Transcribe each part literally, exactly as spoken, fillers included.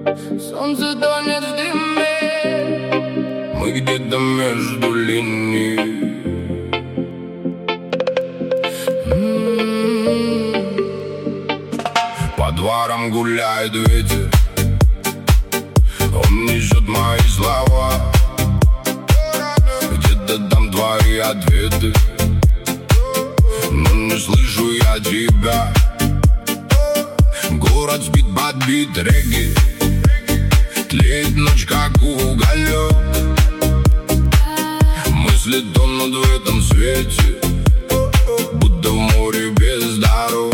Солнце тонет в дыме, мы где-то между линий. По дворам гуляет ветер, он несет мои слова. Где-то там твои ответы, но не слышу я тебя. Город спит под бит регги, тлеет ночь, как уголек. Мысли тонут в этом свете, будто в море без дорог.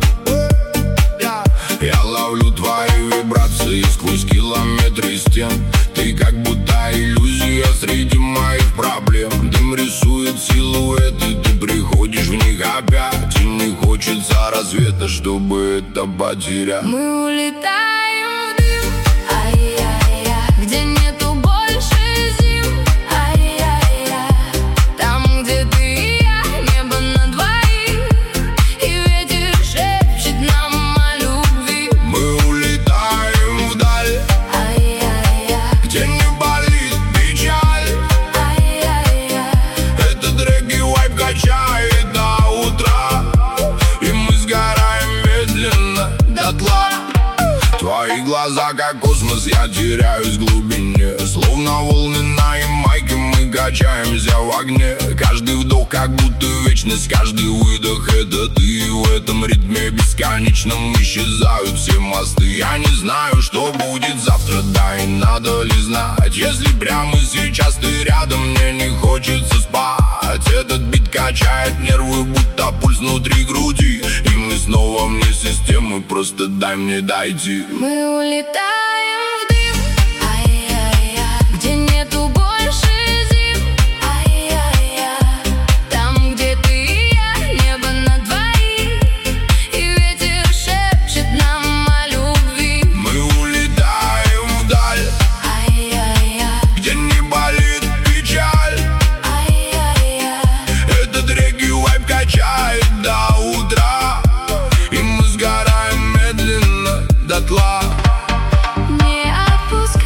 Я ловлю твои вибрации сквозь километры стен. Ты как будто иллюзия среди моих проблем. Дым рисует силуэты, ты приходишь в них опять. И не хочется рассвета, чтобы это потерять. Мы улетаем в дым, ай-яй-яй, где нету больше зим, ай-яй-яй. Там, где ты и я, небо на двоих, и ветер шепчет нам о любви. Мы улетаем вдаль, ай-яй-яй, где не болит печаль, ай-яй-яй. этот регги-вайб качает до утра, и мы сгораем медленно дотла. Твои глаза как космос, я теряюсь в глубине. Словно волны на Ямайке, мы качаемся в огне. Каждый вдох как будто вечность, каждый выдох это ты. И в этом ритме бесконечном исчезают все мосты. Я не знаю, что будет завтра, да и надо ли знать. Если прямо сейчас ты рядом, мне не хочется спать. Этот бит качает нервы, будто пульс внутри груди. И мы снова вне системы, просто дай мне дойти. Мы улетаем в дым, ай-яй-яй, где нету больше зим, ай-яй-яй. Там, где ты и я, небо на двоих, и ветер шепчет нам о любви. Мы улетаем вдаль, ай-яй-яй, где не болит печаль, ай-яй-яй. этот регги-вайб качает до утра, и мы сгораем медленно дотла. Не отпускай,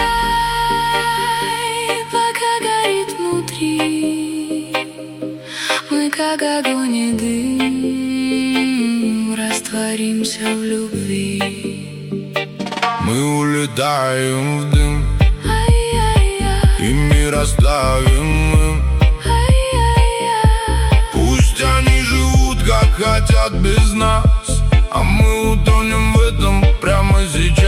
пока горит внутри. Мы как огонь и дым, растворимся в любви. Мы улетаем в дым, Ай-яй-яй, и мир оставим им. ай-яй-яй. Пусть они живут как хотят без нас, а мы утонем в этом прямо сейчас.